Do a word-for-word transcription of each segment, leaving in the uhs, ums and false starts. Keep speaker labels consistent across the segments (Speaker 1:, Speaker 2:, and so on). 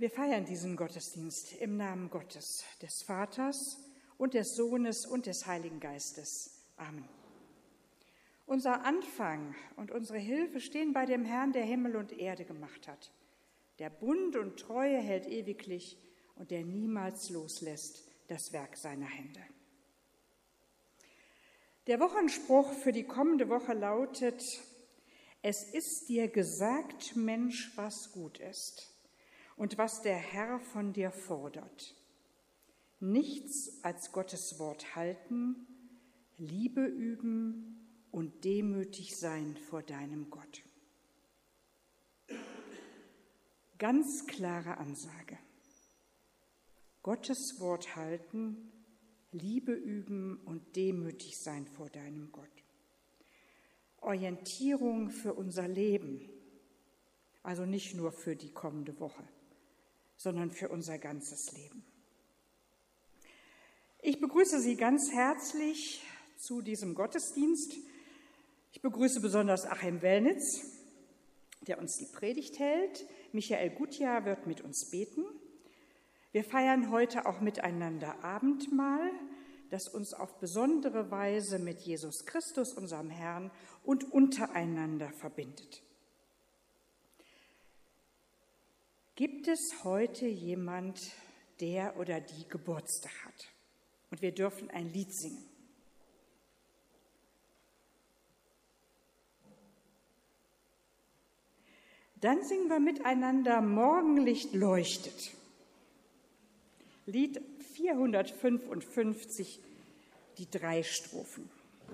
Speaker 1: Wir feiern diesen Gottesdienst im Namen Gottes, des Vaters und des Sohnes und des Heiligen Geistes. Amen. Unser Anfang und unsere Hilfe stehen bei dem Herrn, der Himmel und Erde gemacht hat, der Bund und Treue hält ewiglich und der niemals loslässt das Werk seiner Hände. Der Wochenspruch für die kommende Woche lautet: Es ist dir gesagt, Mensch, was gut ist und was der Herr von dir fordert. Nichts als Gottes Wort halten, Liebe üben und demütig sein vor deinem Gott. Ganz klare Ansage. Gottes Wort halten, Liebe üben und demütig sein vor deinem Gott. Orientierung für unser Leben, also nicht nur für die kommende Woche, sondern für unser ganzes Leben. Ich begrüße Sie ganz herzlich zu diesem Gottesdienst. Ich begrüße besonders Achim Wellnitz, der uns die Predigt hält. Michael Gutjahr wird mit uns beten. Wir feiern heute auch miteinander Abendmahl, das uns auf besondere Weise mit Jesus Christus, unserem Herrn, und untereinander verbindet. Gibt es heute jemand, der oder die Geburtstag hat? Und wir dürfen ein Lied singen. Dann singen wir miteinander Morgenlicht leuchtet. Lied vierhundertfünfundfünfzig, die drei Strophen.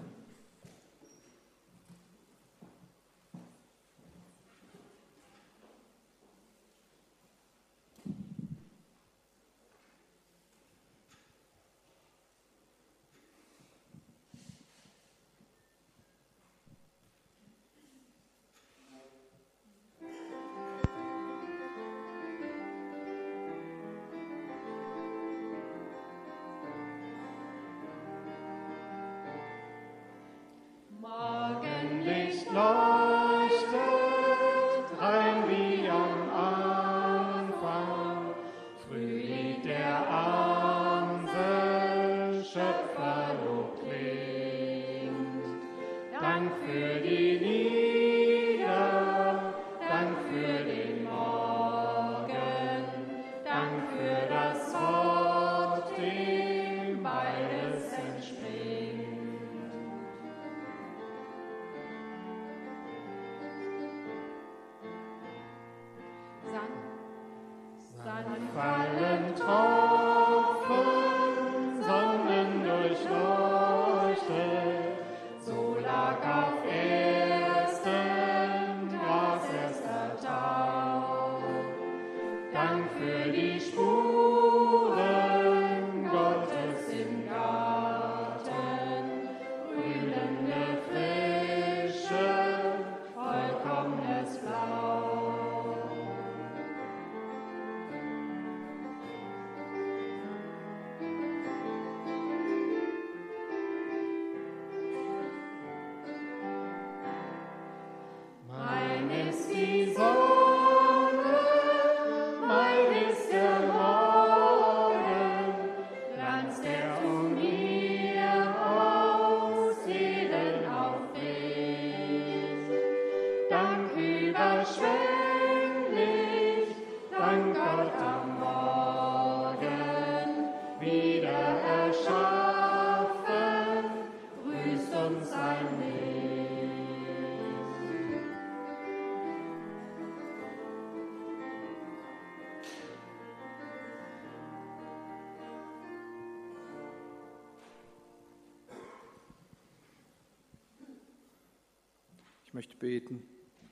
Speaker 2: Ich möchte beten.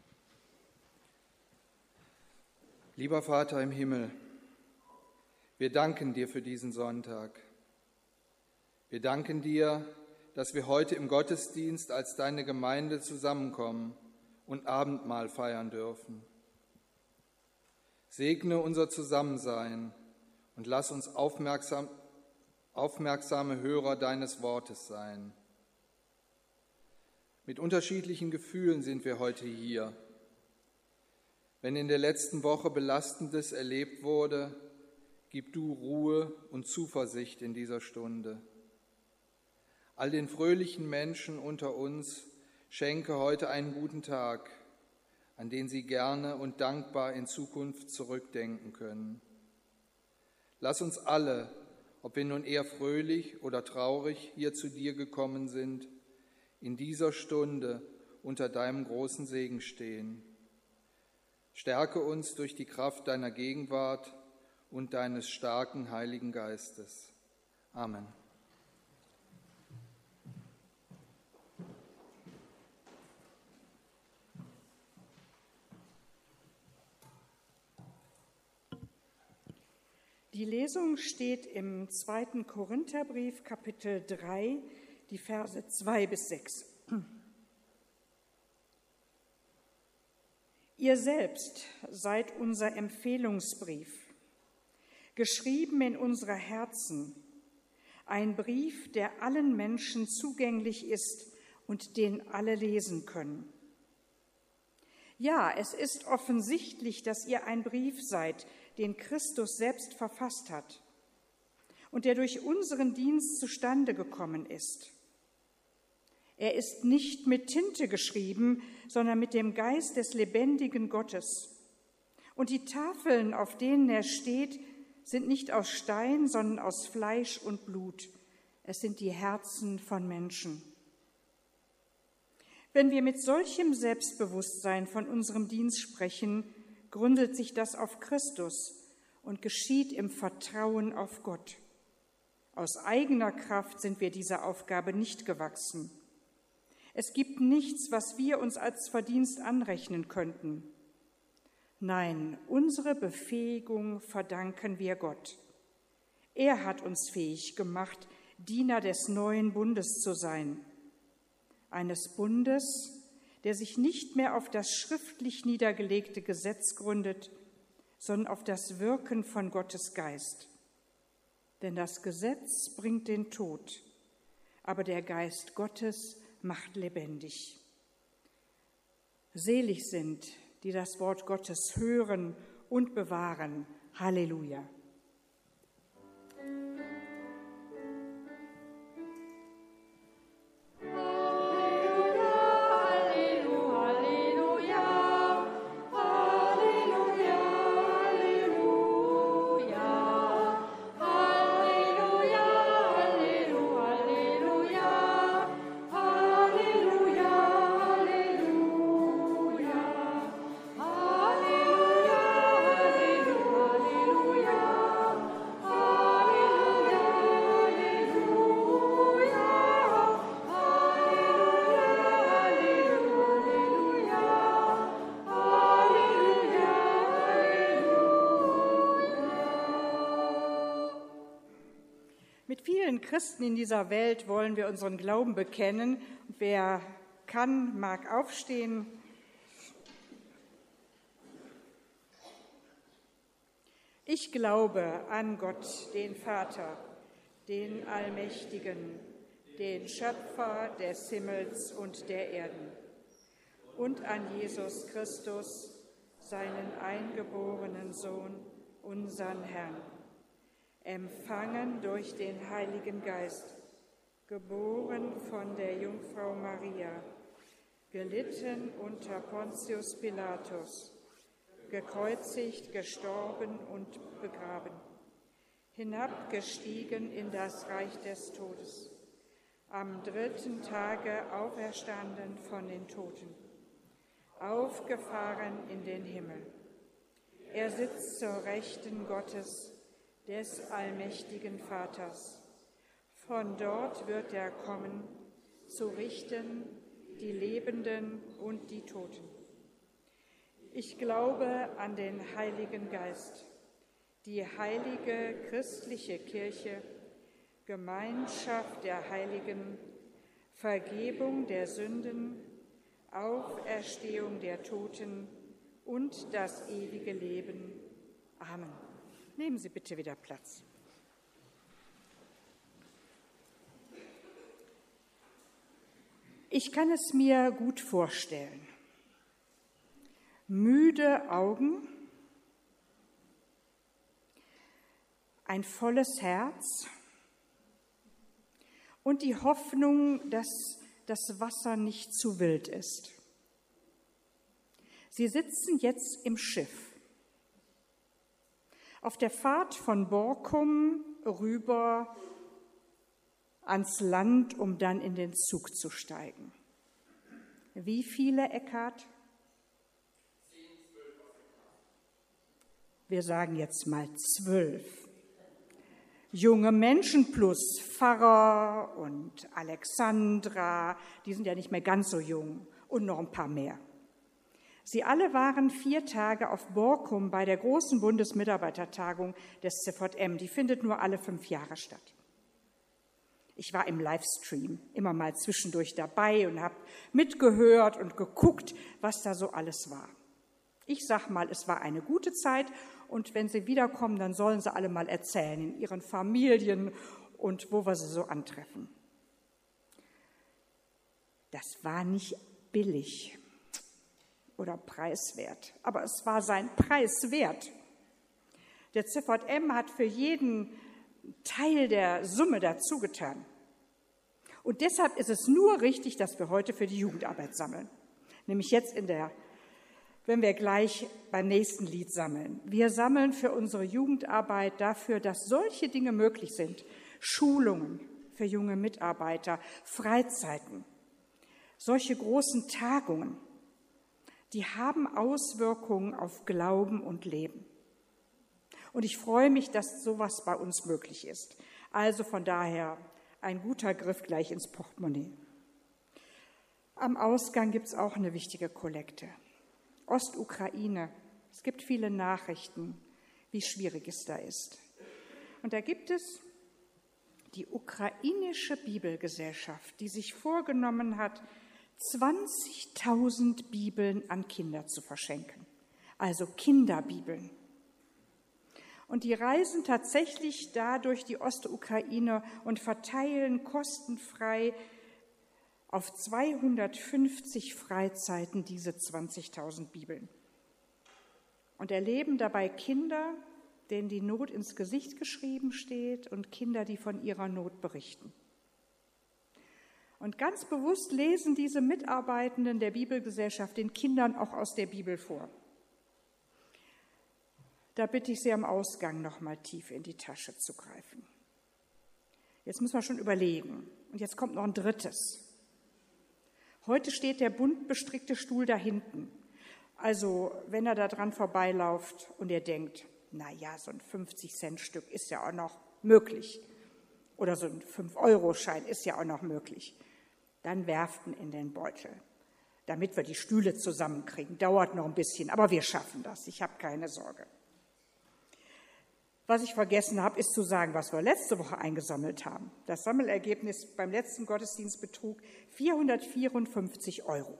Speaker 2: Lieber Vater im Himmel, wir danken dir für diesen Sonntag. Wir danken dir, dass wir heute im Gottesdienst als deine Gemeinde zusammenkommen und Abendmahl feiern dürfen. Segne unser Zusammensein und lass uns aufmerksam, aufmerksame Hörer deines Wortes sein. Mit unterschiedlichen Gefühlen sind wir heute hier. Wenn in der letzten Woche Belastendes erlebt wurde, gib du Ruhe und Zuversicht in dieser Stunde. All den fröhlichen Menschen unter uns schenke heute einen guten Tag, an den sie gerne und dankbar in Zukunft zurückdenken können. Lass uns alle, ob wir nun eher fröhlich oder traurig hier zu dir gekommen sind, in dieser Stunde unter deinem großen Segen stehen. Stärke uns durch die Kraft deiner Gegenwart und deines starken Heiligen Geistes. Amen.
Speaker 1: Die Lesung steht im zweiten Korintherbrief, Kapitel drei, die Verse zwei bis sechs. Ihr selbst seid unser Empfehlungsbrief, geschrieben in unsere Herzen, ein Brief, der allen Menschen zugänglich ist und den alle lesen können. Ja, es ist offensichtlich, dass ihr ein Brief seid, den Christus selbst verfasst hat und der durch unseren Dienst zustande gekommen ist. Er ist nicht mit Tinte geschrieben, sondern mit dem Geist des lebendigen Gottes. Und die Tafeln, auf denen er steht, sind nicht aus Stein, sondern aus Fleisch und Blut. Es sind die Herzen von Menschen. Wenn wir mit solchem Selbstbewusstsein von unserem Dienst sprechen, gründet sich das auf Christus und geschieht im Vertrauen auf Gott. Aus eigener Kraft sind wir dieser Aufgabe nicht gewachsen. Es gibt nichts, was wir uns als Verdienst anrechnen könnten. Nein, unsere Befähigung verdanken wir Gott. Er hat uns fähig gemacht, Diener des neuen Bundes zu sein. Eines Bundes, der sich nicht mehr auf das schriftlich niedergelegte Gesetz gründet, sondern auf das Wirken von Gottes Geist. Denn das Gesetz bringt den Tod, aber der Geist Gottes macht lebendig. Selig sind, die das Wort Gottes hören und bewahren. Halleluja. Mit vielen Christen in dieser Welt wollen wir unseren Glauben bekennen. Wer kann, mag aufstehen. Ich glaube an Gott, den Vater, den Allmächtigen, den Schöpfer des Himmels und der Erden, und an Jesus Christus, seinen eingeborenen Sohn, unseren Herrn, empfangen durch den Heiligen Geist, geboren von der Jungfrau Maria, gelitten unter Pontius Pilatus, gekreuzigt, gestorben und begraben, hinabgestiegen in das Reich des Todes, am dritten Tage auferstanden von den Toten, aufgefahren in den Himmel. Er sitzt zur Rechten Gottes, des allmächtigen Vaters. Von dort wird er kommen, zu richten die Lebenden und die Toten. Ich glaube an den Heiligen Geist, die heilige christliche Kirche, Gemeinschaft der Heiligen, Vergebung der Sünden, Auferstehung der Toten und das ewige Leben. Amen. Nehmen Sie bitte wieder Platz. Ich kann es mir gut vorstellen. müde Augen, ein volles Herz und die Hoffnung, dass das Wasser nicht zu wild ist. Sie sitzen jetzt im Schiff auf der Fahrt von Borkum rüber ans Land, um dann in den Zug zu steigen. Wie viele, Eckhard? Wir sagen jetzt mal zwölf. Junge Menschen plus Pfarrer und Alexandra, die sind ja nicht mehr ganz so jung, und noch ein paar mehr. Sie alle waren vier Tage auf Borkum bei der großen Bundesmitarbeitertagung des Z V M. Die findet nur alle fünf Jahre statt. Ich war im Livestream immer mal zwischendurch dabei und habe mitgehört und geguckt, was da so alles war. Ich sag mal, es war eine gute Zeit und wenn Sie wiederkommen, dann sollen Sie alle mal erzählen in Ihren Familien und wo wir sie so antreffen. Das war nicht billig oder preiswert, aber es war sein Preis wert. Der Z V M hat für jeden Teil der Summe dazugetan. Und deshalb ist es nur richtig, dass wir heute für die Jugendarbeit sammeln. Nämlich jetzt in der, wenn wir gleich beim nächsten Lied sammeln. Wir sammeln für unsere Jugendarbeit dafür, dass solche Dinge möglich sind. Schulungen für junge Mitarbeiter, Freizeiten, solche großen Tagungen, die haben Auswirkungen auf Glauben und Leben. Und ich freue mich, dass sowas bei uns möglich ist. Also von daher ein guter Griff gleich ins Portemonnaie. Am Ausgang gibt es auch eine wichtige Kollekte. Ostukraine. Es gibt viele Nachrichten, wie schwierig es da ist. Und da gibt es die ukrainische Bibelgesellschaft, die sich vorgenommen hat, zwanzigtausend Bibeln an Kinder zu verschenken. Also Kinderbibeln. Und die reisen tatsächlich da durch die Ostukraine und verteilen kostenfrei auf zweihundertfünfzig Freizeiten diese zwanzigtausend Bibeln. Und erleben dabei Kinder, denen die Not ins Gesicht geschrieben steht und Kinder, die von ihrer Not berichten. Und ganz bewusst lesen diese Mitarbeitenden der Bibelgesellschaft den Kindern auch aus der Bibel vor. Da bitte ich Sie am Ausgang noch mal tief in die Tasche zu greifen. Jetzt müssen wir schon überlegen. Und jetzt kommt noch ein drittes. Heute steht der bunt bestrickte Stuhl da hinten. Also wenn er da dran vorbeilauft und ihr denkt, na ja, so ein fünfzig-Cent-Stück ist ja auch noch möglich. Oder so ein fünf-Euro-Schein ist ja auch noch möglich. Dann werft ihn in den Beutel, damit wir die Stühle zusammenkriegen. Dauert noch ein bisschen, aber wir schaffen das. Ich habe keine Sorge. Was ich vergessen habe, ist zu sagen, was wir letzte Woche eingesammelt haben. Das Sammelergebnis beim letzten Gottesdienst betrug vierhundertvierundfünfzig Euro.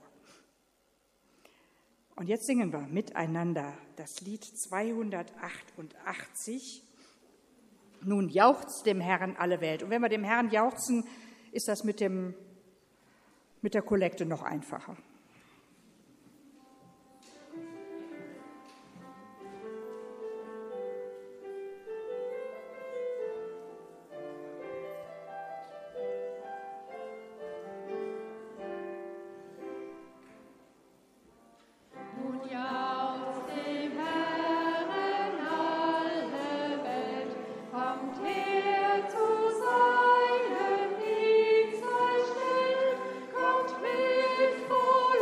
Speaker 1: Und jetzt singen wir miteinander das Lied zweihundertachtundachtzig. Nun jauchzt dem Herrn alle Welt. Und wenn wir dem Herrn jauchzen, ist das mit, dem, mit der Kollekte noch einfacher.
Speaker 3: For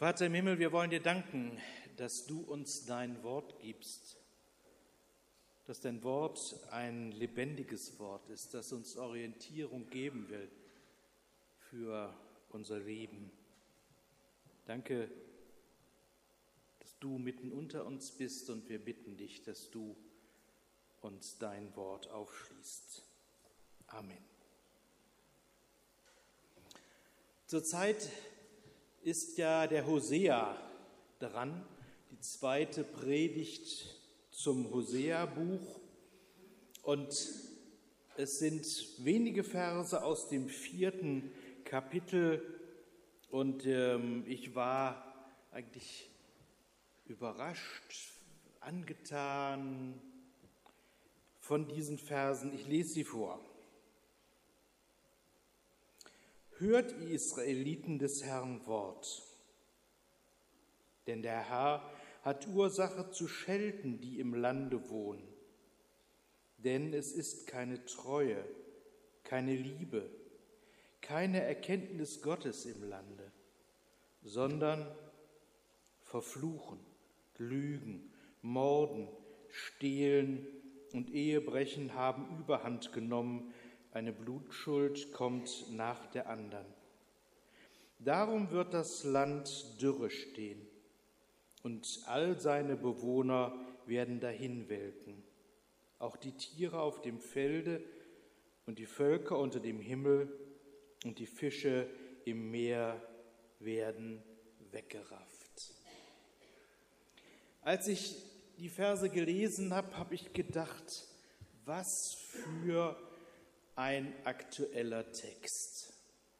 Speaker 3: Vater im Himmel, wir wollen dir danken, dass du uns dein Wort gibst, dass dein Wort ein lebendiges Wort ist, das uns Orientierung geben will für unser Leben. Danke, dass du mitten unter uns bist und wir bitten dich, dass du uns dein Wort aufschließt. Amen. Zurzeit ist ja der Hosea dran, die zweite Predigt zum Hosea-Buch. Und es sind wenige Verse aus dem vierten Kapitel. Und ähm, ich war eigentlich überrascht, angetan von diesen Versen. Ich lese sie vor. Hört, ihr Israeliten, des Herrn Wort, denn der Herr hat Ursache zu schelten, die im Lande wohnen. Denn es ist keine Treue, keine Liebe, keine Erkenntnis Gottes im Lande, sondern Verfluchen, Lügen, Morden, Stehlen und Ehebrechen haben Überhand genommen. Eine Blutschuld kommt nach der anderen. Darum wird das Land dürre stehen und all seine Bewohner werden dahinwelken. Auch die Tiere auf dem Felde und die Völker unter dem Himmel und die Fische im Meer werden weggerafft. Als ich die Verse gelesen habe, habe ich gedacht, was für ein aktueller Text.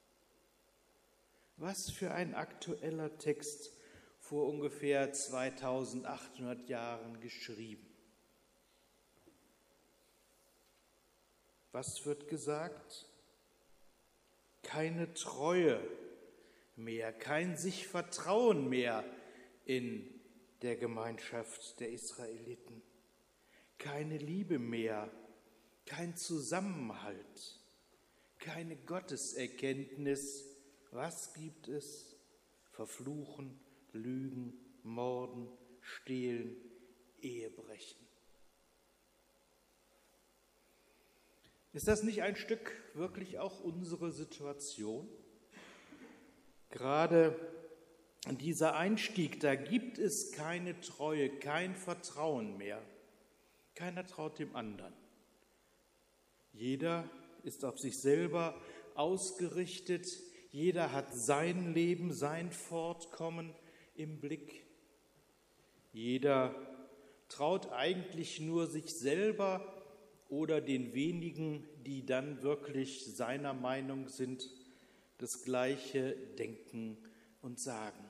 Speaker 3: Was für ein aktueller Text vor ungefähr zweitausendachthundert Jahren geschrieben. Was wird gesagt? Keine Treue mehr, kein sich Vertrauen mehr in der Gemeinschaft der Israeliten, keine Liebe mehr, kein Zusammenhalt, keine Gotteserkenntnis. Was gibt es? Verfluchen, Lügen, Morden, Stehlen, Ehebrechen. Ist das nicht ein Stück wirklich auch unsere Situation? Gerade dieser Einstieg, da gibt es keine Treue, kein Vertrauen mehr. Keiner traut dem anderen. Jeder ist auf sich selber ausgerichtet. Jeder hat sein Leben, sein Fortkommen im Blick. Jeder traut eigentlich nur sich selber oder den wenigen, die dann wirklich seiner Meinung sind, das Gleiche denken und sagen.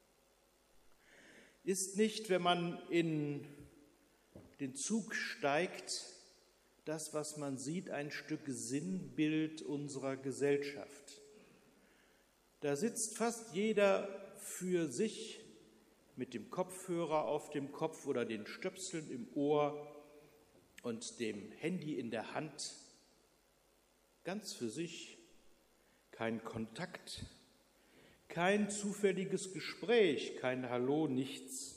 Speaker 3: Ist nicht, wenn man in den Zug steigt, das, was man sieht, ein Stück Sinnbild unserer Gesellschaft? Da sitzt fast jeder für sich mit dem Kopfhörer auf dem Kopf oder den Stöpseln im Ohr und dem Handy in der Hand, ganz für sich, kein Kontakt, kein zufälliges Gespräch, kein Hallo, nichts.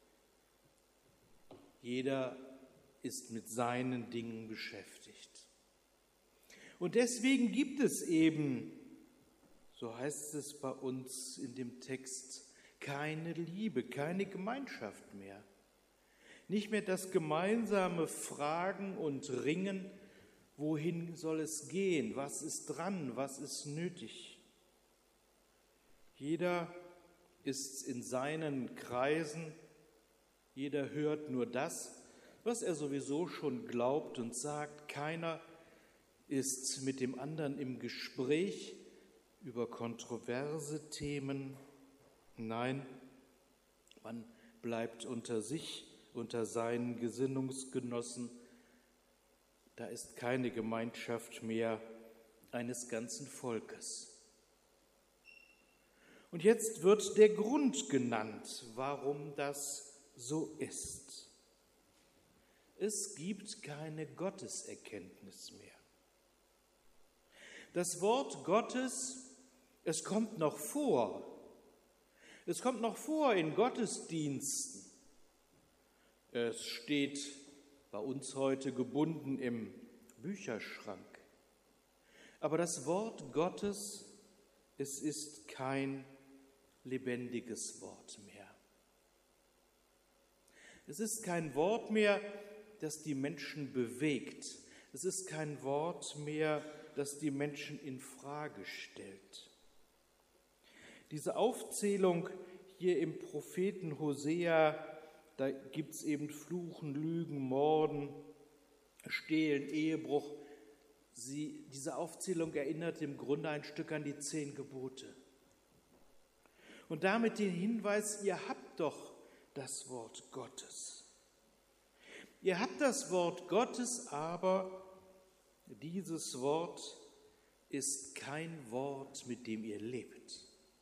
Speaker 3: Jeder ist mit seinen Dingen beschäftigt. Und deswegen gibt es eben, so heißt es bei uns in dem Text, keine Liebe, keine Gemeinschaft mehr. Nicht mehr das gemeinsame Fragen und Ringen, wohin soll es gehen, was ist dran, was ist nötig. Jeder ist in seinen Kreisen, jeder hört nur das, was er sowieso schon glaubt und sagt. Keiner ist mit dem anderen im Gespräch über kontroverse Themen. Nein, man bleibt unter sich, unter seinen Gesinnungsgenossen. Da ist keine Gemeinschaft mehr eines ganzen Volkes. Und jetzt wird der Grund genannt, warum das so ist. Es gibt keine Gotteserkenntnis mehr. Das Wort Gottes, es kommt noch vor, Es kommt noch vor in Gottesdiensten. Es steht bei uns heute gebunden im Bücherschrank. Aber das Wort Gottes, es ist kein lebendiges Wort mehr. Es ist kein Wort mehr, das die Menschen bewegt. Es ist kein Wort mehr, das die Menschen in Frage stellt. Diese Aufzählung hier im Propheten Hosea, da gibt es eben Fluchen, Lügen, Morden, Stehlen, Ehebruch. Sie, diese Aufzählung erinnert im Grunde ein Stück an die zehn Gebote. Und damit den Hinweis, ihr habt doch das Wort Gottes. Ihr habt das Wort Gottes, aber dieses Wort ist kein Wort, mit dem ihr lebt.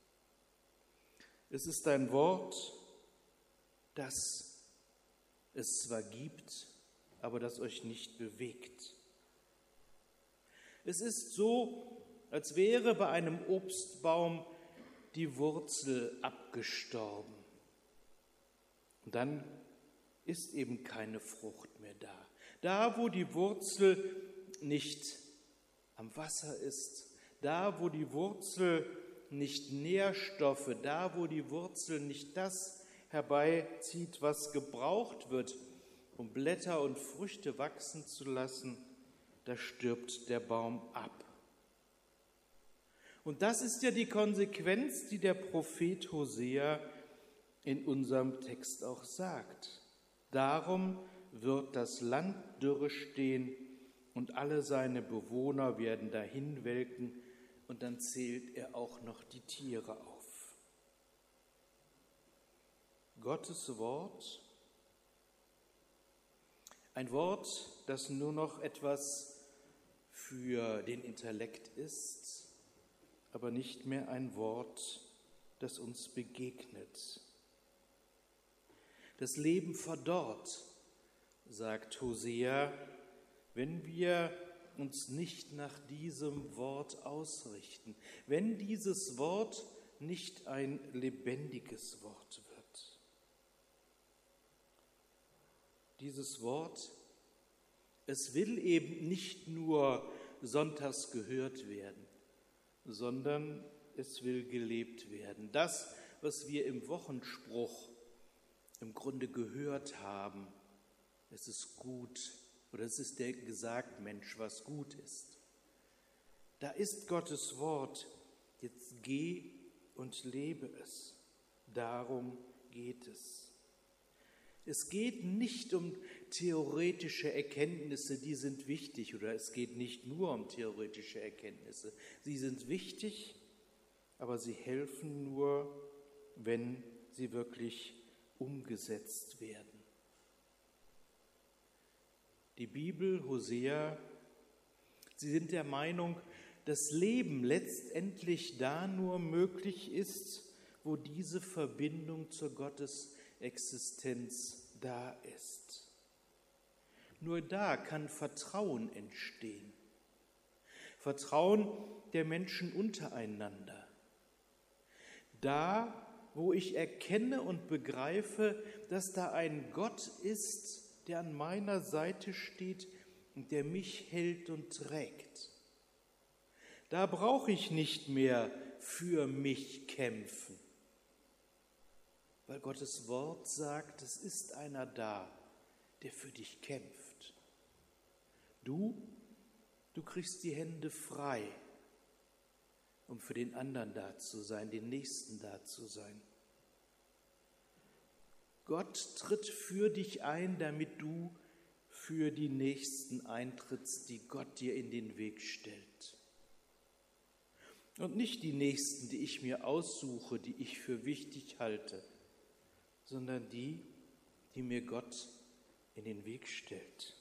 Speaker 3: Es ist ein Wort, das es zwar gibt, aber das euch nicht bewegt. Es ist so, als wäre bei einem Obstbaum die Wurzel abgestorben. Und dann ist eben keine Frucht mehr da. Da, wo die Wurzel nicht am Wasser ist, da, wo die Wurzel nicht Nährstoffe, da, wo die Wurzel nicht das herbeizieht, was gebraucht wird, um Blätter und Früchte wachsen zu lassen, da stirbt der Baum ab. Und das ist ja die Konsequenz, die der Prophet Hosea in unserem Text auch sagt. Darum wird das Land dürre stehen und alle seine Bewohner werden dahin welken, und dann zählt er auch noch die Tiere auf. Gottes Wort, ein Wort, das nur noch etwas für den Intellekt ist, aber nicht mehr ein Wort, das uns begegnet. Das Leben verdorrt, sagt Hosea, wenn wir uns nicht nach diesem Wort ausrichten, wenn dieses Wort nicht ein lebendiges Wort wird. Dieses Wort, es will eben nicht nur sonntags gehört werden, sondern es will gelebt werden. Das, was wir im Wochenspruch im Grunde gehört haben, es ist gut, oder es ist der Gesagtmensch, was gut ist. Da ist Gottes Wort, jetzt geh und lebe es. Darum geht es. Es geht nicht um theoretische Erkenntnisse, die sind wichtig, oder es geht nicht nur um theoretische Erkenntnisse. Sie sind wichtig, aber sie helfen nur, wenn sie wirklich umgesetzt werden. Die Bibel, Hosea, sie sind der Meinung, dass Leben letztendlich da nur möglich ist, wo diese Verbindung zur Gottesexistenz da ist. Nur da kann Vertrauen entstehen. Vertrauen der Menschen untereinander. Da, wo ich erkenne und begreife, dass da ein Gott ist, der an meiner Seite steht und der mich hält und trägt. Da brauche ich nicht mehr für mich kämpfen, weil Gottes Wort sagt, es ist einer da, der für dich kämpft. Du, du kriegst die Hände frei, um für den anderen da zu sein, den Nächsten da zu sein. Gott tritt für dich ein, damit du für die Nächsten eintrittst, die Gott dir in den Weg stellt. Und nicht die Nächsten, die ich mir aussuche, die ich für wichtig halte, sondern die, die mir Gott in den Weg stellt.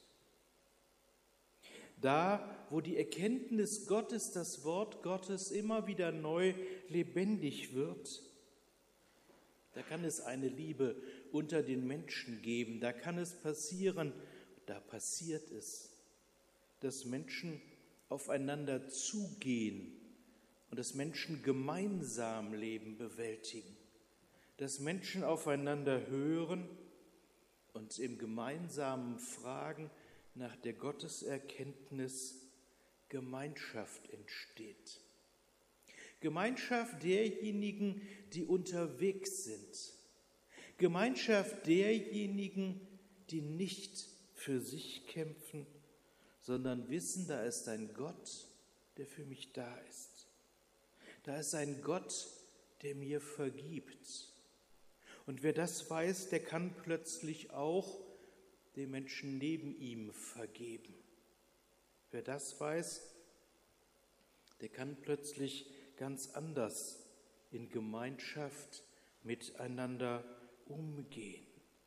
Speaker 3: Da, wo die Erkenntnis Gottes, das Wort Gottes immer wieder neu lebendig wird, da kann es eine Liebe unter den Menschen geben. Da kann es passieren, da passiert es, dass Menschen aufeinander zugehen und dass Menschen gemeinsam Leben bewältigen. dass Menschen aufeinander hören und im gemeinsamen Fragen nach der Gotteserkenntnis Gemeinschaft entsteht. Gemeinschaft derjenigen, die unterwegs sind. Gemeinschaft derjenigen, die nicht für sich kämpfen, sondern wissen, da ist ein Gott, der für mich da ist. Da ist ein Gott, der mir vergibt. Und wer das weiß, der kann plötzlich auch den Menschen neben ihm vergeben. Wer das weiß, der kann plötzlich ganz anders in Gemeinschaft miteinander umgehen.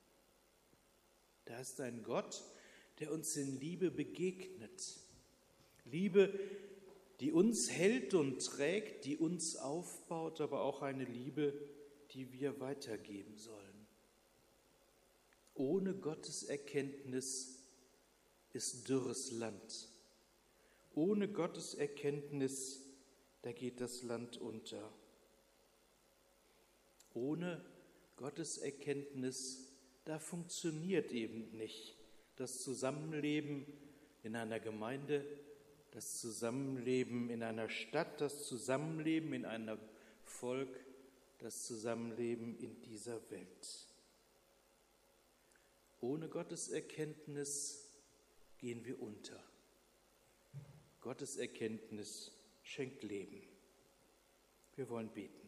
Speaker 3: Da ist ein Gott, der uns in Liebe begegnet. Liebe, die uns hält und trägt, die uns aufbaut, aber auch eine Liebe, die wir weitergeben sollen. Ohne Gottes Erkenntnis ist dürres Land. Ohne Gottes Erkenntnis, da geht das Land unter. Ohne Gottes Erkenntnis, da funktioniert eben nicht das Zusammenleben in einer Gemeinde, das Zusammenleben in einer Stadt, das Zusammenleben in einem Volk, das Zusammenleben in dieser Welt. Ohne Gottes Erkenntnis gehen wir unter. Gottes Erkenntnis schenkt Leben. Wir wollen beten.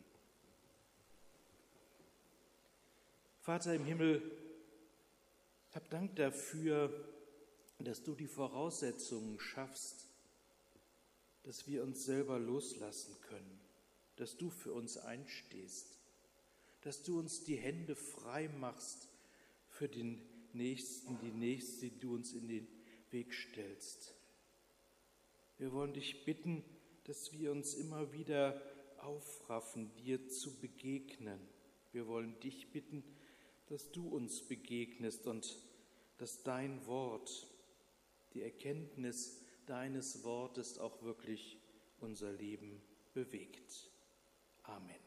Speaker 3: Vater im Himmel, hab Dank dafür, dass du die Voraussetzungen schaffst, dass wir uns selber loslassen können, dass du für uns einstehst, dass du uns die Hände frei machst für den Nächsten, die Nächste, die du uns in den Weg stellst. Wir wollen dich bitten, dass wir uns immer wieder aufraffen, dir zu begegnen. Wir wollen dich bitten, dass du uns begegnest und dass dein Wort, die Erkenntnis deines Wortes auch wirklich unser Leben bewegt. Amen.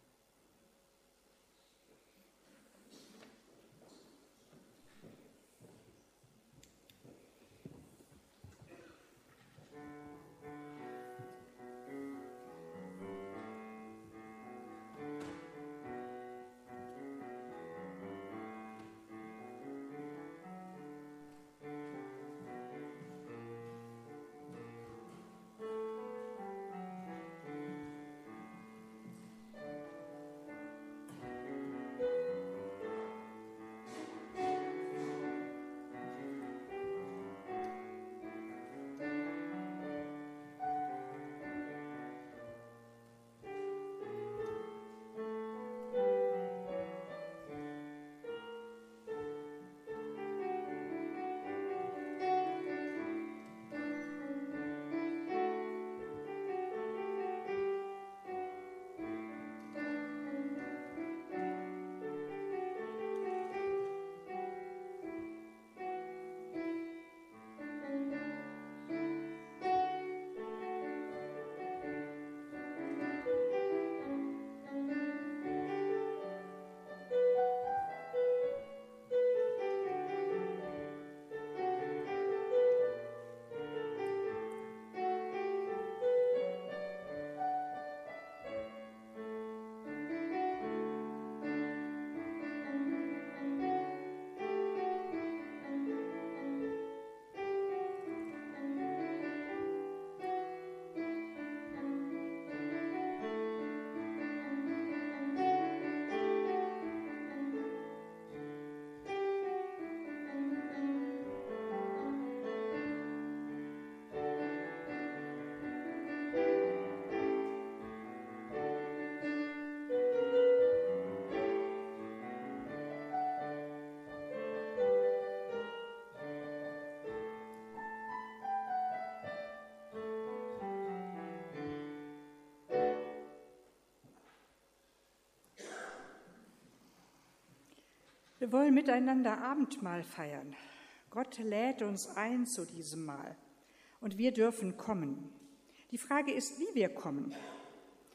Speaker 1: Wir wollen miteinander Abendmahl feiern. Gott lädt uns ein zu diesem Mahl und wir dürfen kommen. Die Frage ist, wie wir kommen.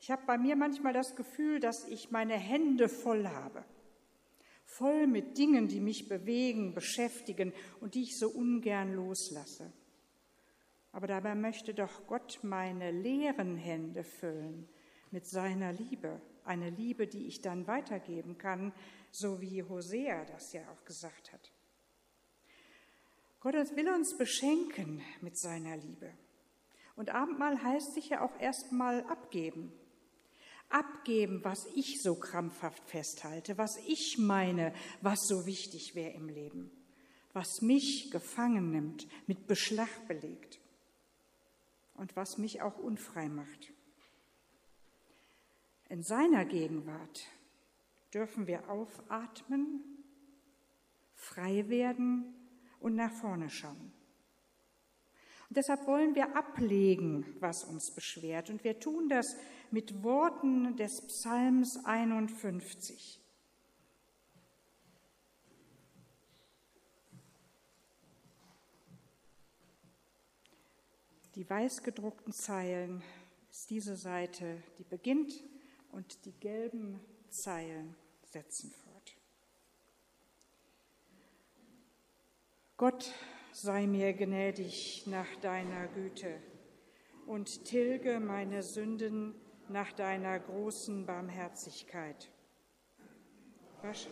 Speaker 1: Ich habe bei mir manchmal das Gefühl, dass ich meine Hände voll habe. Voll mit Dingen, die mich bewegen, beschäftigen und die ich so ungern loslasse. Aber dabei möchte doch Gott meine leeren Hände füllen mit seiner Liebe. Eine Liebe, die ich dann weitergeben kann, so wie Hosea das ja auch gesagt hat. Gott will uns beschenken mit seiner Liebe. Und Abendmahl heißt sich ja auch erstmal abgeben. Abgeben, was ich so krampfhaft festhalte, was ich meine, was so wichtig wäre im Leben, was mich gefangen nimmt, mit Beschlag belegt und was mich auch unfrei macht. In seiner Gegenwart dürfen wir aufatmen, frei werden und nach vorne schauen. Und deshalb wollen wir ablegen, was uns beschwert. Und wir tun das mit Worten des Psalms einundfünfzig. Die weiß gedruckten Zeilen ist diese Seite, die beginnt, und die gelben Zeilen setzen fort. Gott sei mir gnädig nach deiner Güte und tilge meine Sünden nach deiner großen Barmherzigkeit. Was?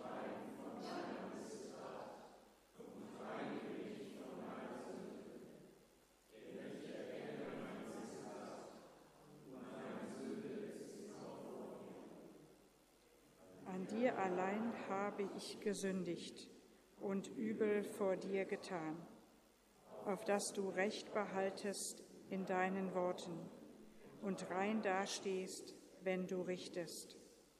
Speaker 1: An dir allein habe ich gesündigt und übel vor dir getan, auf dass du Recht behaltest in deinen Worten und rein dastehst, wenn du richtest.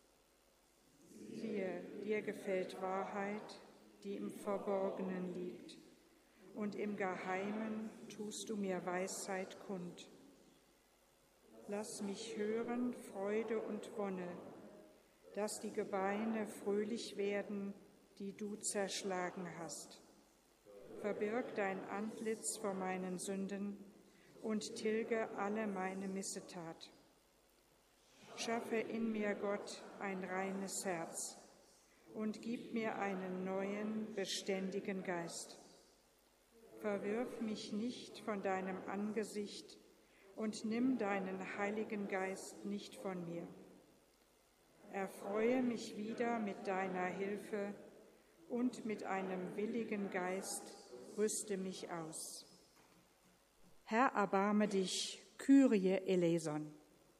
Speaker 1: Siehe, dir gefällt Wahrheit, die im Verborgenen liegt, und im Geheimen tust du mir Weisheit kund. Lass mich hören Freude und Wonne, dass die Gebeine fröhlich werden, die du zerschlagen hast. Verbirg dein Antlitz vor meinen Sünden und tilge alle meine Missetat. Schaffe in mir, Gott, ein reines Herz und gib mir einen neuen, beständigen Geist. Verwirf mich nicht von deinem Angesicht und nimm deinen Heiligen Geist nicht von mir. Erfreue mich wieder mit deiner Hilfe und mit einem willigen Geist rüste mich aus. Herr, erbarme dich, Kyrie eleison.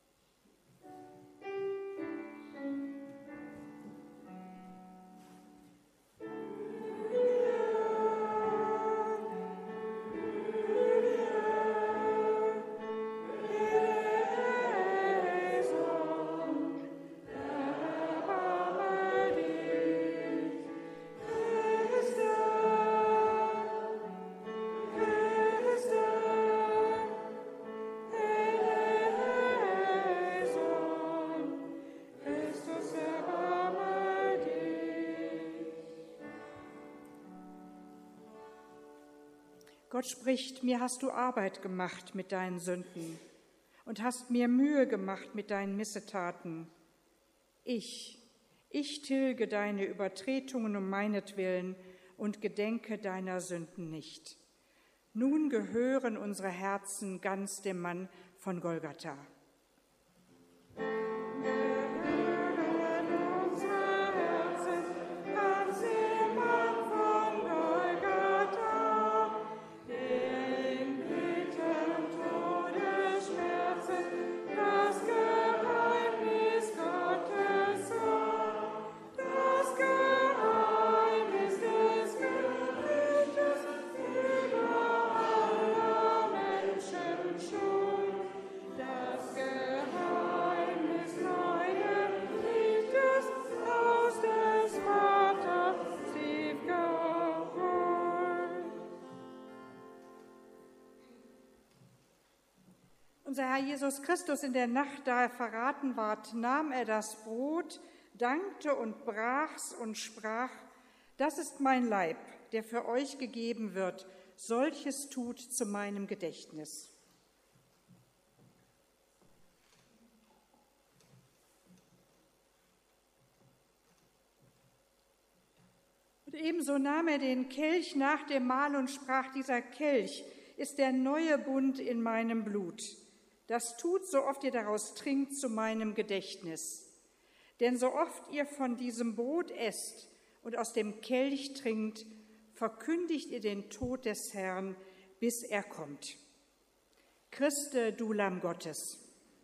Speaker 1: Gott spricht, mir hast du Arbeit gemacht mit deinen Sünden und hast mir Mühe gemacht mit deinen Missetaten. Ich, ich tilge deine Übertretungen um meinetwillen und gedenke deiner Sünden nicht. Nun gehören unsere Herzen ganz dem Mann von Golgatha. Unser Herr Jesus Christus in der Nacht, da er verraten ward, nahm er das Brot, dankte und brach's und sprach: Das ist mein Leib, der für euch gegeben wird. Solches tut zu meinem Gedächtnis. Und ebenso nahm er den Kelch nach dem Mahl und sprach, dieser Kelch ist der neue Bund in meinem Blut. Das tut, so oft ihr daraus trinkt, zu meinem Gedächtnis. Denn so oft ihr von diesem Brot esst und aus dem Kelch trinkt, verkündigt ihr den Tod des Herrn, bis er kommt. Christe, du Lamm Gottes.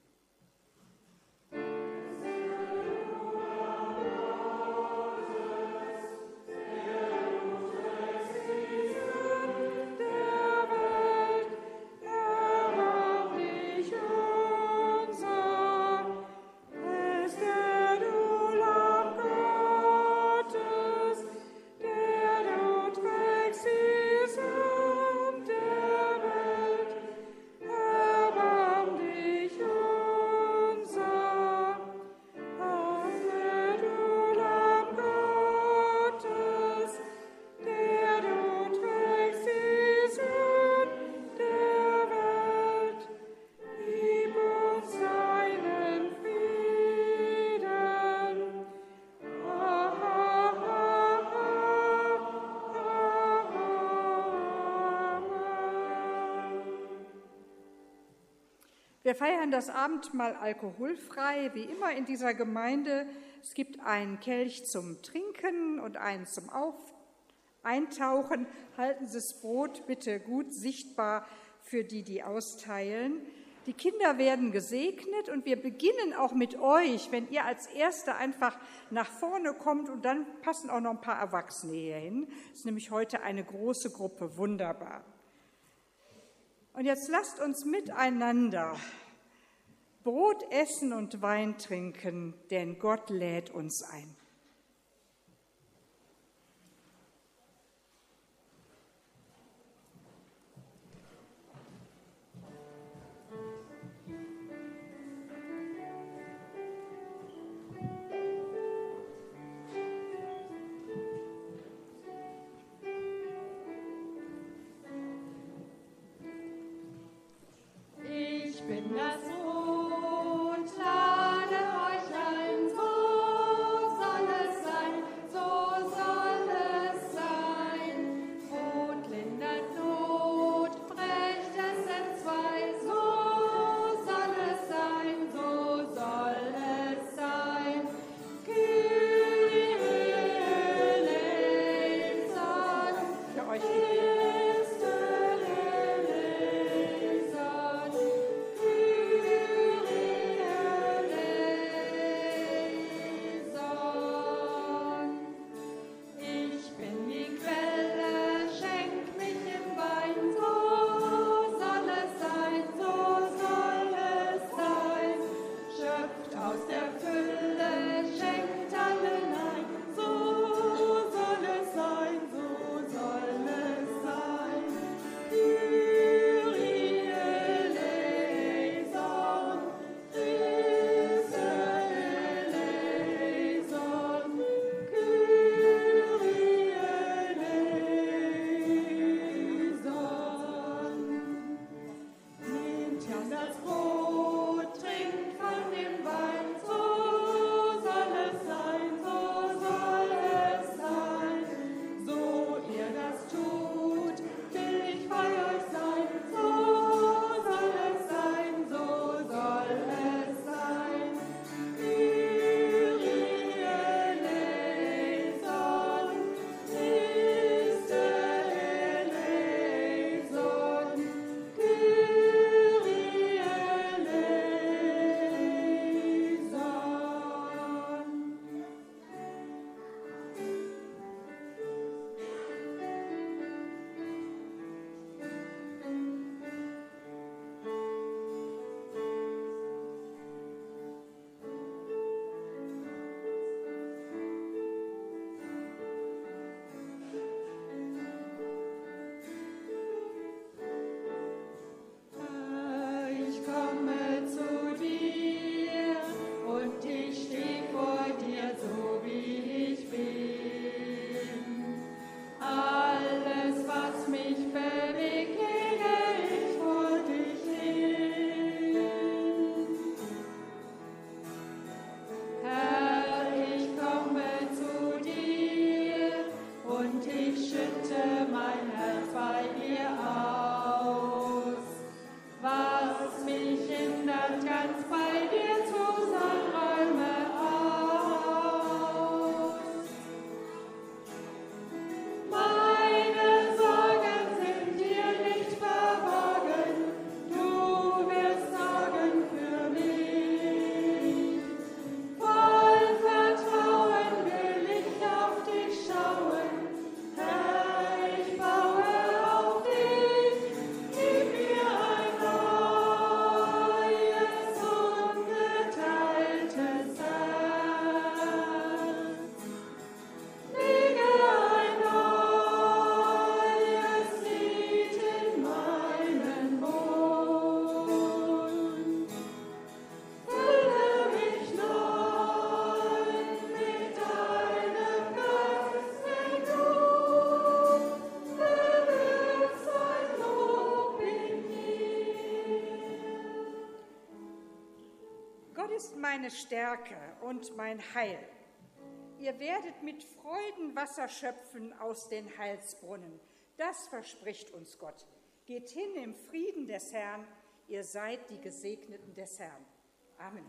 Speaker 1: Wir feiern das Abendmahl alkoholfrei, wie immer in dieser Gemeinde. Es gibt einen Kelch zum Trinken und einen zum Auf Eintauchen. Halten Sie das Brot bitte gut sichtbar für die, die austeilen. Die Kinder werden gesegnet und wir beginnen auch mit euch, wenn ihr als Erste einfach nach vorne kommt, und dann passen auch noch ein paar Erwachsene hier hin. Es ist nämlich heute eine große Gruppe, wunderbar. Und jetzt lasst uns miteinander Brot essen und Wein trinken, denn Gott lädt uns ein.
Speaker 4: Ich bin das Brot, lade euch ein, so soll es sein, so soll es sein. Brot lindert Not, brecht es entzwei, so soll es sein, so soll es sein. Kyrie eleison,
Speaker 1: Für euch
Speaker 4: Christe Ich bin die Quelle, schenk mich im Wein, so soll es sein, so soll es sein. Schöpft aus der Fülle, schenkt allen ein, so soll es sein, so soll es sein. Kyrie eleison, Christe eleison, Kyrie eleison. Nehmt ja das Brot, trinkt von dem Wein, so soll es sein, so soll es sein. So ihr das tut, will ich bei euch sein, so soll es sein, so soll es sein. Kyrie eleison, Christe eleison, Kyrie eleison. Ich komme zu dir und ich stehe vor dir, so wie ich bin. Alles, was mich bewegt, lege ich vor dich hin. Herr, ich komme zu dir
Speaker 1: ist meine Stärke und mein Heil. Ihr werdet mit Freuden Wasser schöpfen aus den Heilsbrunnen. Das verspricht uns Gott. Geht hin im Frieden des Herrn, ihr seid die Gesegneten des Herrn. Amen.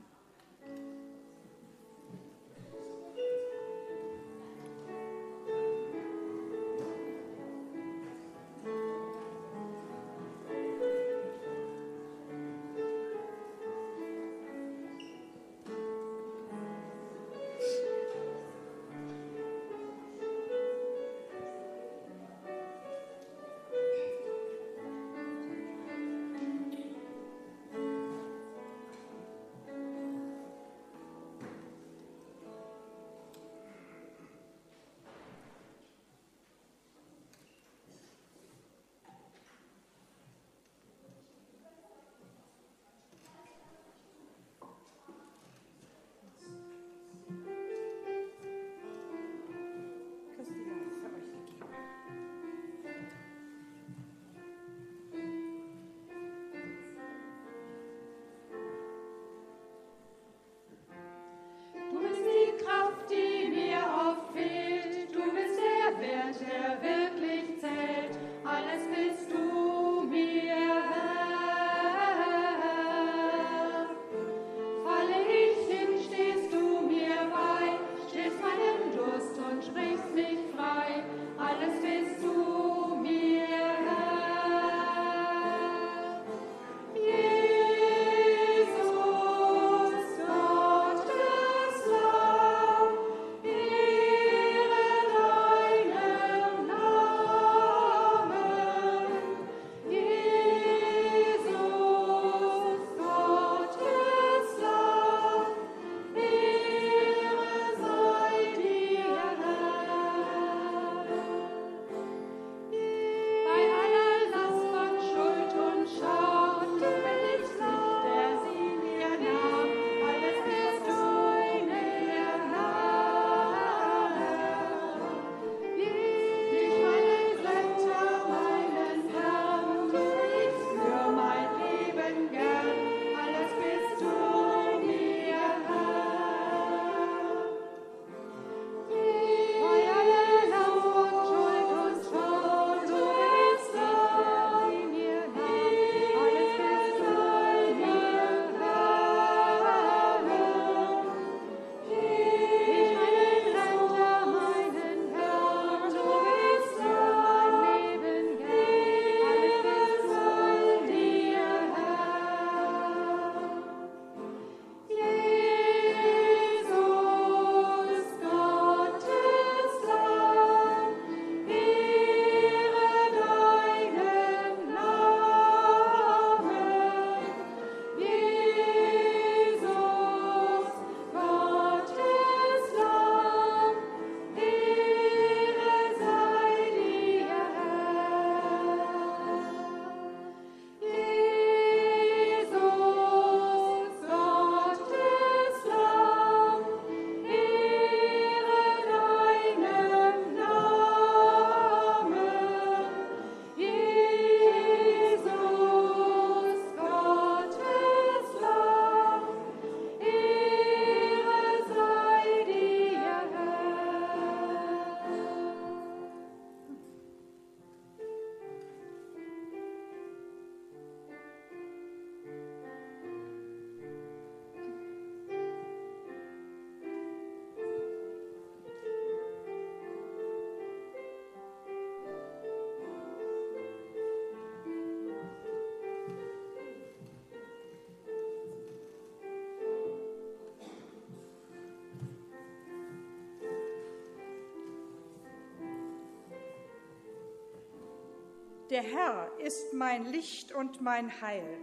Speaker 1: Der Herr ist mein Licht und mein Heil.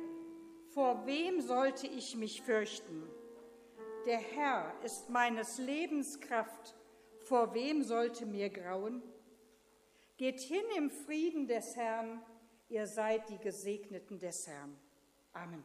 Speaker 1: Vor wem sollte ich mich fürchten? Der Herr ist meines Lebens Kraft. Vor wem sollte mir grauen? Geht hin im Frieden des Herrn, ihr seid die Gesegneten des Herrn. Amen.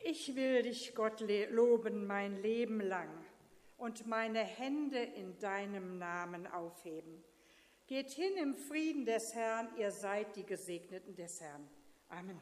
Speaker 1: Ich will dich, Gott, loben mein Leben lang und meine Hände in deinem Namen aufheben. Geht hin im Frieden des Herrn, ihr seid die Gesegneten des Herrn. Amen.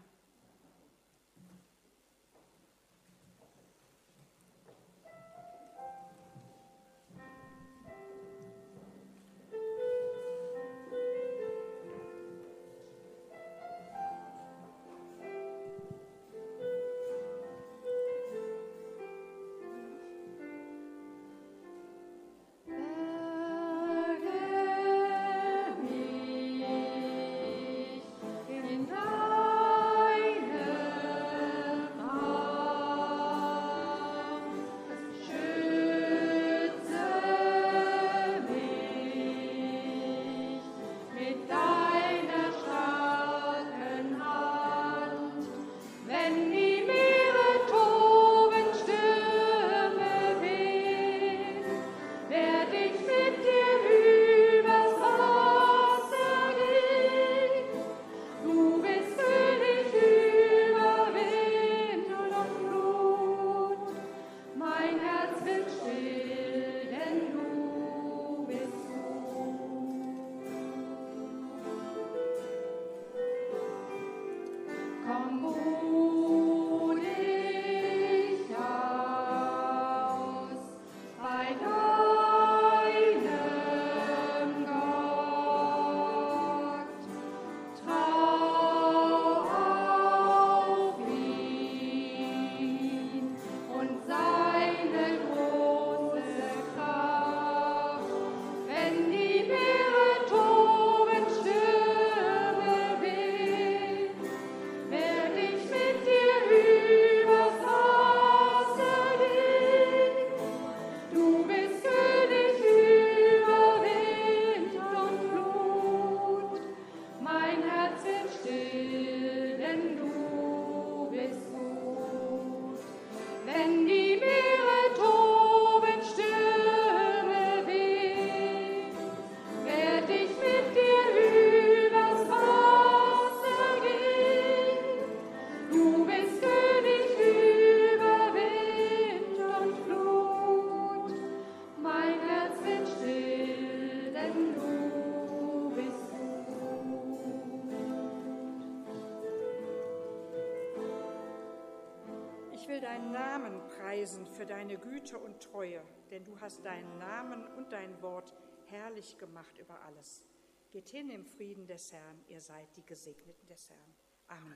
Speaker 1: Für deine Güte und Treue, denn du hast deinen Namen und dein Wort herrlich gemacht über alles. Geht hin im Frieden des Herrn, ihr seid die Gesegneten des Herrn. Amen.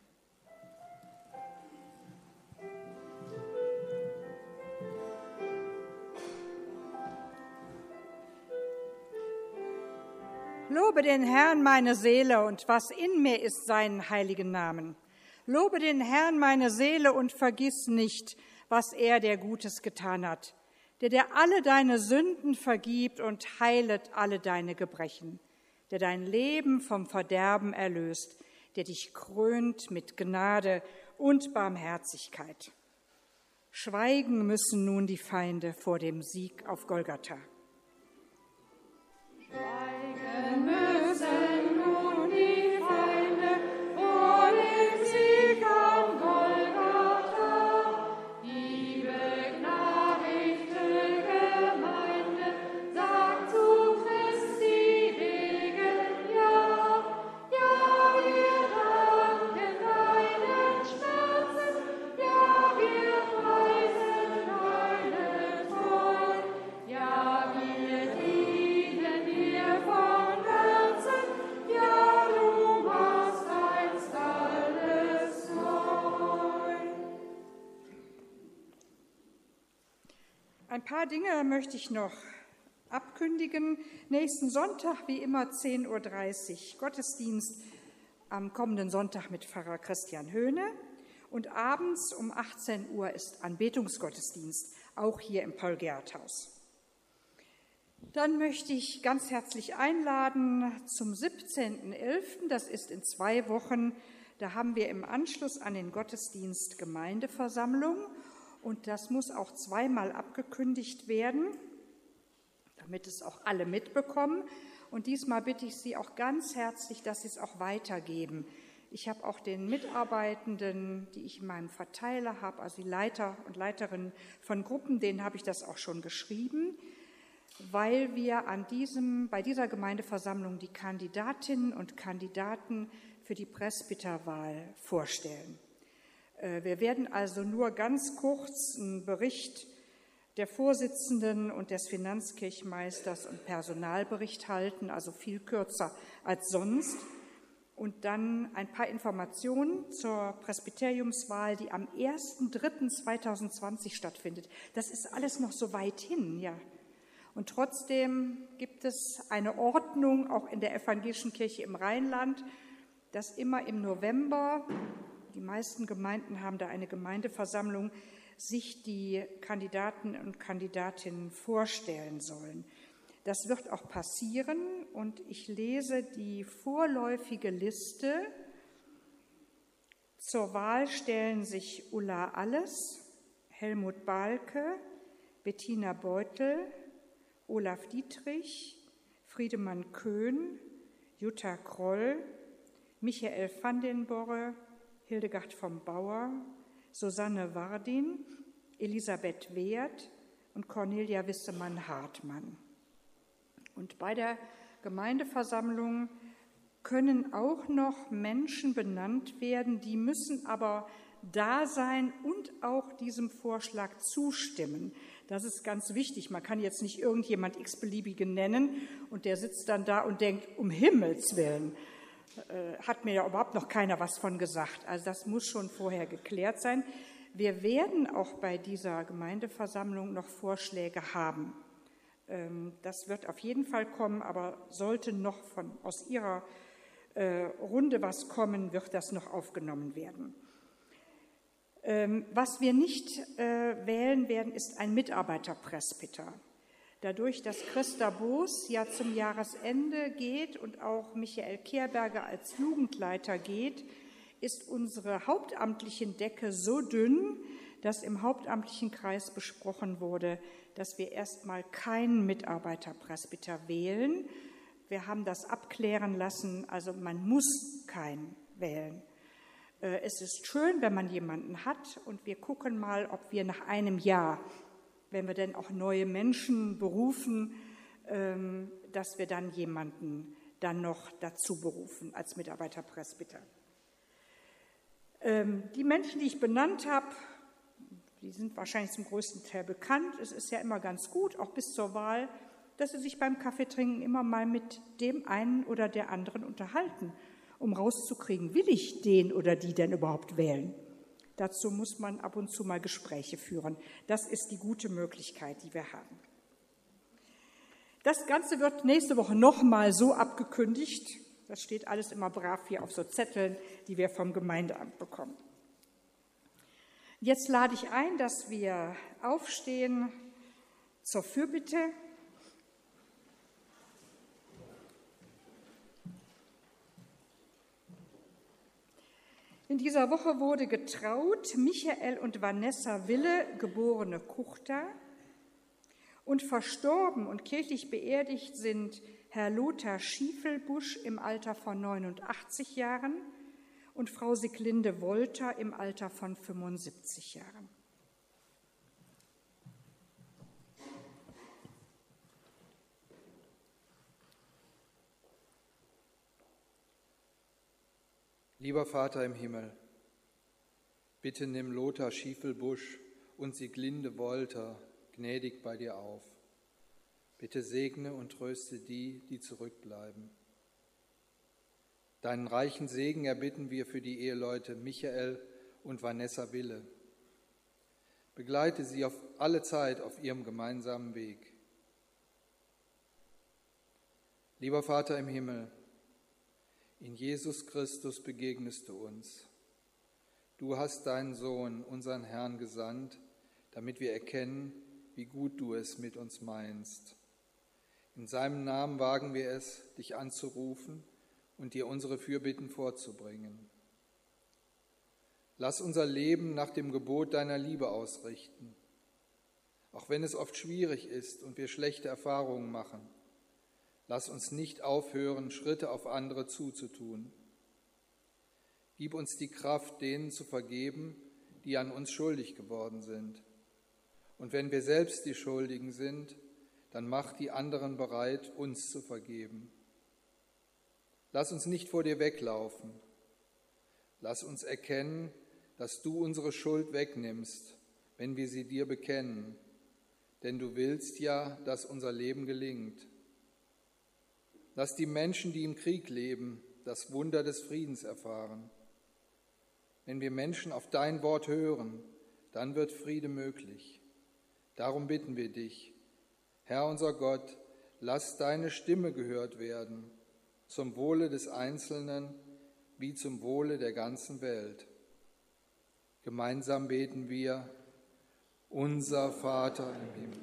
Speaker 1: Lobe den Herrn, meine Seele, und was in mir ist, seinen heiligen Namen. Lobe den Herrn, meine Seele, und vergiss nicht, was er, der Gutes getan hat, der dir alle deine Sünden vergibt und heilet alle deine Gebrechen, der dein Leben vom Verderben erlöst, der dich krönt mit Gnade und Barmherzigkeit. Schweigen müssen nun die Feinde vor dem Sieg auf Golgatha.
Speaker 4: Schweigen müssen nun die Feinde vor dem Sieg auf Golgatha. Die begnadigte Gemeinde sagt zu Christi wegen ja. Ja, wir danken deinen Schmerzen, ja, wir preisen deine Treu, ja, wir dienen dir von Herzen, ja, du machst einst alles neu.
Speaker 1: Ein paar Dinge möchte ich noch abkündigen. Nächsten Sonntag, wie immer, zehn Uhr dreißig, Gottesdienst am kommenden Sonntag mit Pfarrer Christian Höhne. Und abends um achtzehn Uhr ist Anbetungsgottesdienst, auch hier im Paul-Gerhardt-Haus. Dann möchte ich ganz herzlich einladen zum siebzehnten elften, das ist in zwei Wochen. Da haben wir im Anschluss an den Gottesdienst Gemeindeversammlung. Und das muss auch zweimal abgekündigt werden, damit es auch alle mitbekommen. Und diesmal bitte ich Sie auch ganz herzlich, dass Sie es auch weitergeben. Ich habe auch den Mitarbeitenden, die ich in meinem Verteiler habe, also die Leiter und Leiterinnen von Gruppen, denen habe ich das auch schon geschrieben, weil wir an diesem, bei dieser Gemeindeversammlung die Kandidatinnen und Kandidaten für die Presbyterwahl vorstellen. Wir werden also nur ganz kurz einen Bericht der Vorsitzenden und des Finanzkirchmeisters und Personalbericht halten, also viel kürzer als sonst. Und dann ein paar Informationen zur Presbyteriumswahl, die am ersten dritten zweitausendzwanzig stattfindet. Das ist alles noch so weit hin, ja. Und trotzdem gibt es eine Ordnung, auch in der evangelischen Kirche im Rheinland, dass immer im November, die meisten Gemeinden haben da eine Gemeindeversammlung, sich die Kandidaten und Kandidatinnen vorstellen sollen. Das wird auch passieren und ich lese die vorläufige Liste. Zur Wahl stellen sich Ulla Alles, Helmut Balke, Bettina Beutel, Olaf Dietrich, Friedemann Köhn, Jutta Kroll, Michael van den Borre, Hildegard vom Bauer, Susanne Wardin, Elisabeth Wehrt und Cornelia Wissemann-Hartmann. Und bei der Gemeindeversammlung können auch noch Menschen benannt werden, die müssen aber da sein und auch diesem Vorschlag zustimmen. Das ist ganz wichtig. Man kann jetzt nicht irgendjemand x-beliebigen nennen und der sitzt dann da und denkt, um Himmels Willen, äh, hat mir ja überhaupt noch keiner was von gesagt. Also das muss schon vorher geklärt sein. Wir werden auch bei dieser Gemeindeversammlung noch Vorschläge haben. Das wird auf jeden Fall kommen, aber sollte noch von, aus Ihrer äh, Runde was kommen, wird das noch aufgenommen werden. Ähm, was wir nicht äh, wählen werden, ist ein Mitarbeiterpresbyter. Dadurch, dass Christa Boos ja zum Jahresende geht und auch Michael Kehrberger als Jugendleiter geht, ist unsere hauptamtlichen Decke so dünn, dass im hauptamtlichen Kreis besprochen wurde, dass wir erstmal keinen Mitarbeiterpresbyter wählen. Wir haben das abklären lassen, also man muss keinen wählen. Es ist schön, wenn man jemanden hat und wir gucken mal, ob wir nach einem Jahr, wenn wir denn auch neue Menschen berufen, dass wir dann jemanden dann noch dazu berufen als Mitarbeiterpresbyter. Die Menschen, die ich benannt habe, die sind wahrscheinlich zum größten Teil bekannt. Es ist ja immer ganz gut, auch bis zur Wahl, dass Sie sich beim Kaffeetrinken immer mal mit dem einen oder der anderen unterhalten, um rauszukriegen, will ich den oder die denn überhaupt wählen? Dazu muss man ab und zu mal Gespräche führen. Das ist die gute Möglichkeit, die wir haben. Das Ganze wird nächste Woche nochmal so abgekündigt. Das steht alles immer brav hier auf so Zetteln, die wir vom Gemeindeamt bekommen. Jetzt lade ich ein, dass wir aufstehen zur Fürbitte. In dieser Woche wurde getraut Michael und Vanessa Wille, geborene Kuchter, und verstorben und kirchlich beerdigt sind Herr Lothar Schiefelbusch im Alter von neunundachtzig Jahren und Frau Siglinde Wolter im Alter von fünfundsiebzig Jahren.
Speaker 2: Lieber Vater im Himmel, bitte nimm Lothar Schiefelbusch und Siglinde Wolter gnädig bei dir auf. Bitte segne und tröste die, die zurückbleiben. Deinen reichen Segen erbitten wir für die Eheleute Michael und Vanessa Wille. Begleite sie auf alle Zeit auf ihrem gemeinsamen Weg. Lieber Vater im Himmel, in Jesus Christus begegnest du uns. Du hast deinen Sohn, unseren Herrn, gesandt, damit wir erkennen, wie gut du es mit uns meinst. In seinem Namen wagen wir es, dich anzurufen und dir unsere Fürbitten vorzubringen. Lass unser Leben nach dem Gebot deiner Liebe ausrichten, auch wenn es oft schwierig ist und wir schlechte Erfahrungen machen. Lass uns nicht aufhören, Schritte auf andere zuzutun. Gib uns die Kraft, denen zu vergeben, die an uns schuldig geworden sind. Und wenn wir selbst die Schuldigen sind, dann mach die anderen bereit, uns zu vergeben. Lass uns nicht vor dir weglaufen. Lass uns erkennen, dass du unsere Schuld wegnimmst, wenn wir sie dir bekennen. Denn du willst ja, dass unser Leben gelingt. Lass die Menschen, die im Krieg leben, das Wunder des Friedens erfahren. Wenn wir Menschen auf dein Wort hören, dann wird Friede möglich. Darum bitten wir dich, Herr unser Gott, lass deine Stimme gehört werden, zum Wohle des Einzelnen wie zum Wohle der ganzen Welt. Gemeinsam beten wir, unser Vater im Himmel.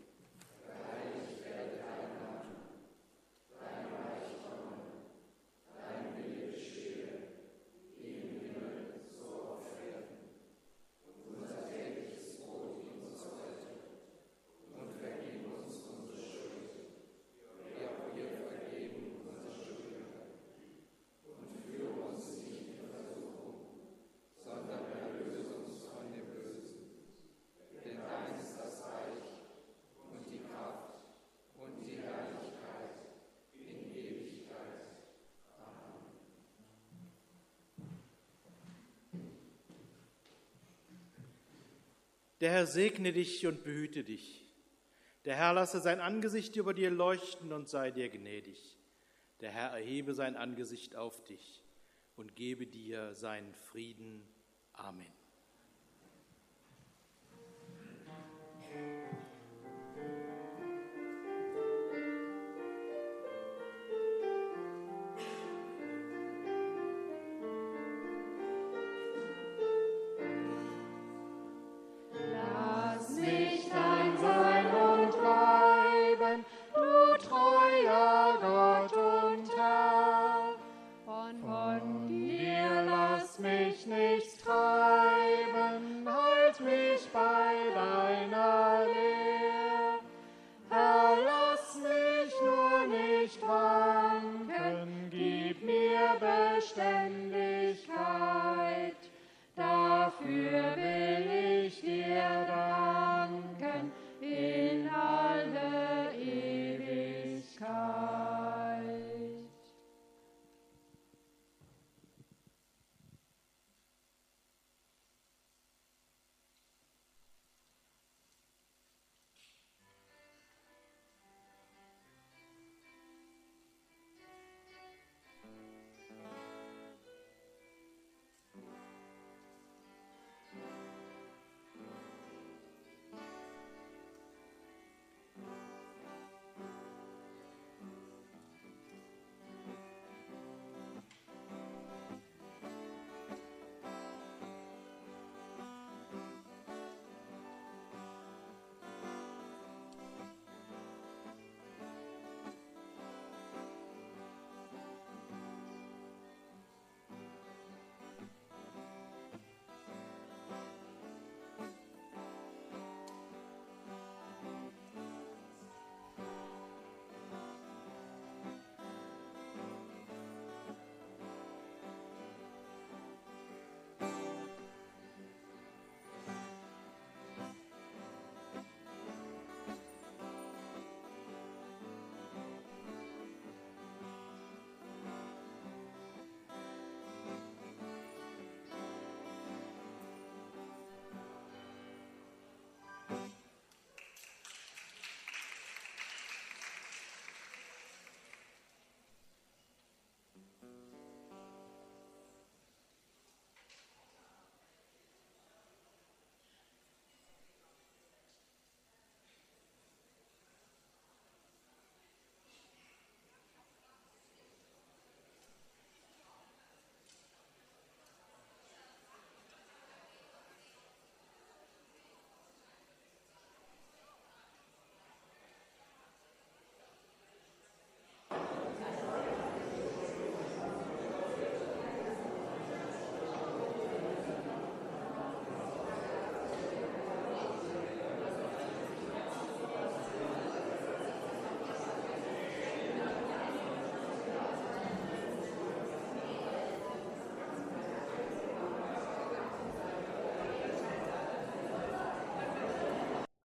Speaker 3: Der Herr segne dich und behüte dich. Der Herr lasse sein Angesicht über dir leuchten und sei dir gnädig. Der Herr erhebe sein Angesicht auf dich und gebe dir seinen Frieden. Amen.